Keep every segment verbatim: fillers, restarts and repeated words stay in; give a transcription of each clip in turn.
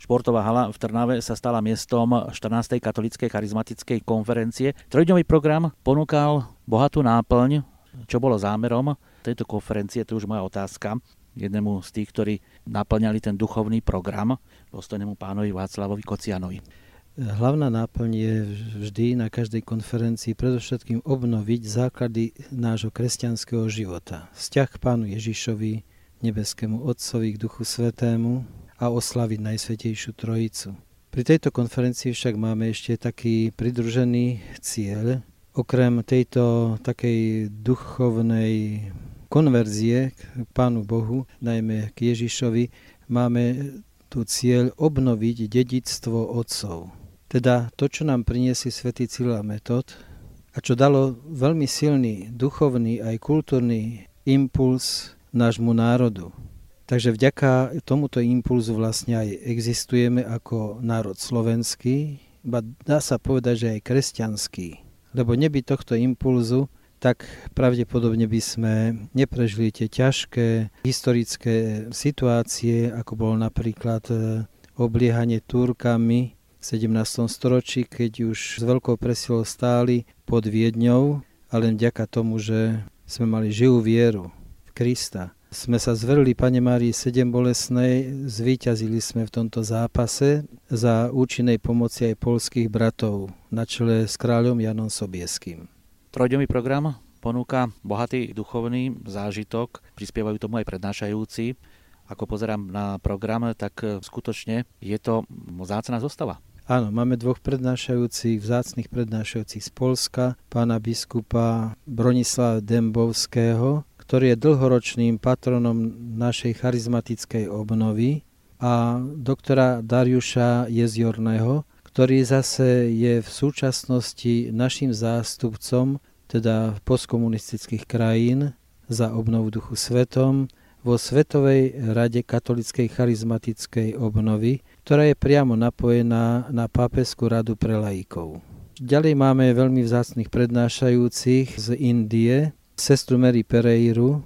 Športová hala v Trnave sa stala miestom štrnástej katolíckej charizmatickej konferencie. Trojdňový program ponúkal bohatú náplň. Čo bolo zámerom tejto konferencie, to už moja otázka jednému z tých, ktorí naplňali ten duchovný program, dôstojnému pánovi Václavovi Kocianovi. Hlavná náplň je vždy na každej konferencii predovšetkým obnoviť základy nášho kresťanského života. Vzťah k Pánu Ježišovi, nebeskému Otcovi, k Duchu Svätému a oslaviť Najsvätejšiu Trojicu. Pri tejto konferencii však máme ešte taký pridružený cieľ. Okrem tejto takej duchovnej konverzie k Pánu Bohu, najmä k Ježišovi, máme tu cieľ obnoviť dedičstvo otcov. Teda to, čo nám priniesli svätý Cyril a Metod a čo dalo veľmi silný duchovný aj kultúrny impuls nášmu národu. Takže vďaka tomuto impulzu vlastne aj existujeme ako národ slovenský, ba dá sa povedať, že aj kresťanský. Lebo neby tohto impulzu, tak pravdepodobne by sme neprežili tie ťažké historické situácie, ako bolo napríklad obliehanie Turkami v sedemnástom storočí, keď už s veľkou presilou stáli pod Viedňou, a len vďaka tomu, že sme mali živú vieru v Krista. Sme sa zverili Panne Márii Sedembolestnej, zvíťazili sme v tomto zápase za účinnej pomoci aj poľských bratov na čele s kráľom Janom Sobieským. Trojdňový program ponúka bohatý duchovný zážitok, prispievajú tomu aj prednášajúci. Ako pozerám na program, tak skutočne je to vzácna zostava. Áno, máme dvoch prednášajúcich, vzácnych prednášajúcich z Poľska, pána biskupa Bronislava Dembovského, ktorý je dlhoročným patronom našej charizmatickej obnovy, a doktora Dariuša Jeziorného, ktorý zase je v súčasnosti našim zástupcom, teda postkomunistických krajín, za obnovu Duchu Svetom vo Svetovej rade katolíckej charizmatickej obnovy, ktorá je priamo napojená na pápežskú radu pre laikov. Ďalej máme veľmi vzácnych prednášajúcich z Indie, sestru Mary Pereiru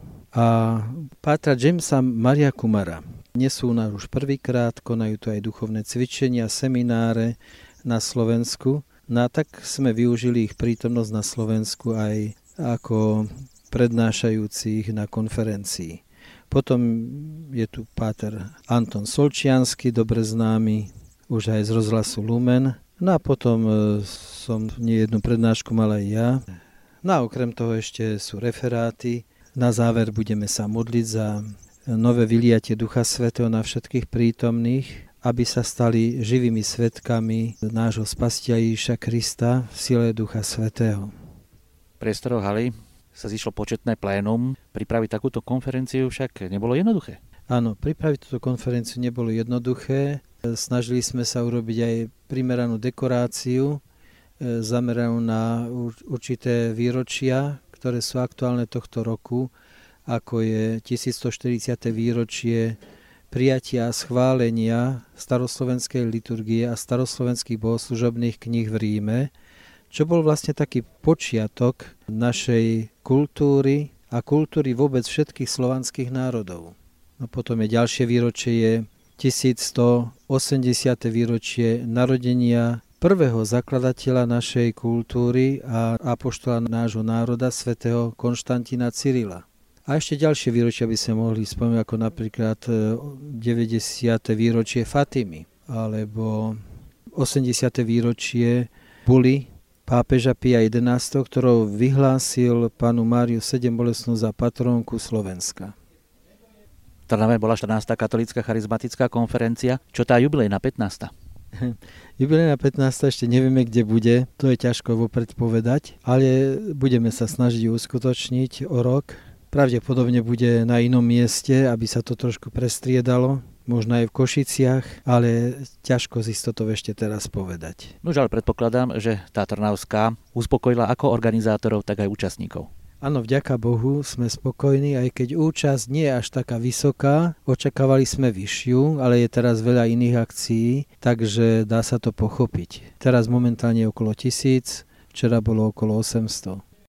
a pátra Jamesa Maria Kumara. Nie sú u nás už prvýkrát, konajú tu aj duchovné cvičenia, semináre na Slovensku. No a tak sme využili ich prítomnosť na Slovensku aj ako prednášajúcich na konferencii. Potom je tu páter Anton Solčiansky, dobre známy, už aj z rozhlasu Lumen. No a potom som nejednu prednášku mal aj ja. No a okrem toho ešte sú referáty. Na záver budeme sa modliť za nové vyliatie Ducha Svätého na všetkých prítomných, aby sa stali živými svedkami nášho Spasiteľa Ježiša Krista v sile Ducha Svätého. V priestoroch haly sa zišlo početné plénum. Pripraviť takúto konferenciu však nebolo jednoduché. Áno, pripraviť túto konferenciu nebolo jednoduché. Snažili sme sa urobiť aj primeranú dekoráciu, zameranú na určité výročia, ktoré sú aktuálne tohto roku, ako je tisícstoštyridsiate výročie prijatia a schválenia staroslovenskej liturgie a staroslovenských bohoslužobných kníh v Ríme, čo bol vlastne taký počiatok našej kultúry a kultúry vôbec všetkých slovanských národov. No potom je ďalšie výročie, je tisícstoosemdesiate výročie narodenia prvého zakladateľa našej kultúry a apoštola nášho národa, svätého Konštantína Cyrila. A ešte ďalšie výročia by sme mohli spomenúť, ako napríklad deväťdesiate výročie Fatimy, alebo osemdesiate výročie buly pápeža Pia jedenásteho, ktorou vyhlásil Pannu Máriu Sedembolestnú za patrónku Slovenska. V Trnave bola štrnásta katolícka charizmatická konferencia. Čo tá jubilejná pätnásta? Jubilejná pätnásta ešte nevieme, kde bude, to je ťažko vopred povedať, ale budeme sa snažiť ju uskutočniť o rok. Pravdepodobne bude na inom mieste, aby sa to trošku prestriedalo, možno aj v Košiciach, ale ťažko z istotou ešte teraz povedať. No ale predpokladám, že tá trnavská uspokojila ako organizátorov, tak aj účastníkov. Áno, vďaka Bohu sme spokojní, aj keď účasť nie je až taká vysoká. Očakávali sme vyššiu, ale je teraz veľa iných akcií, takže dá sa to pochopiť. Teraz momentálne je okolo tisíc, včera bolo okolo osemsto.